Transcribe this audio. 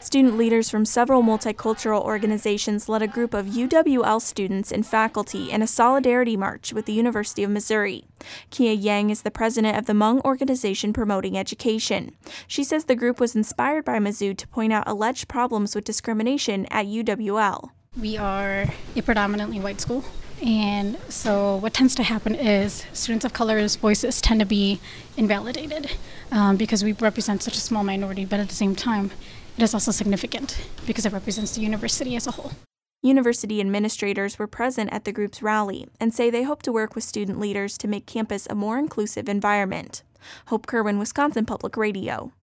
Student leaders from several multicultural organizations led a group of UWL students and faculty in a solidarity march with the University of Missouri. Kia Yang is the president of the Hmong organization promoting education. She says the group was inspired by Mizzou to point out alleged problems with discrimination at UWL. We are a predominantly white school, and so what tends to happen is students of color's voices tend to be invalidated because we represent such a small minority, but at the same time, it is also significant because it represents the university as a whole. University administrators were present at the group's rally and say they hope to work with student leaders to make campus a more inclusive environment. Hope Kerwin, Wisconsin Public Radio.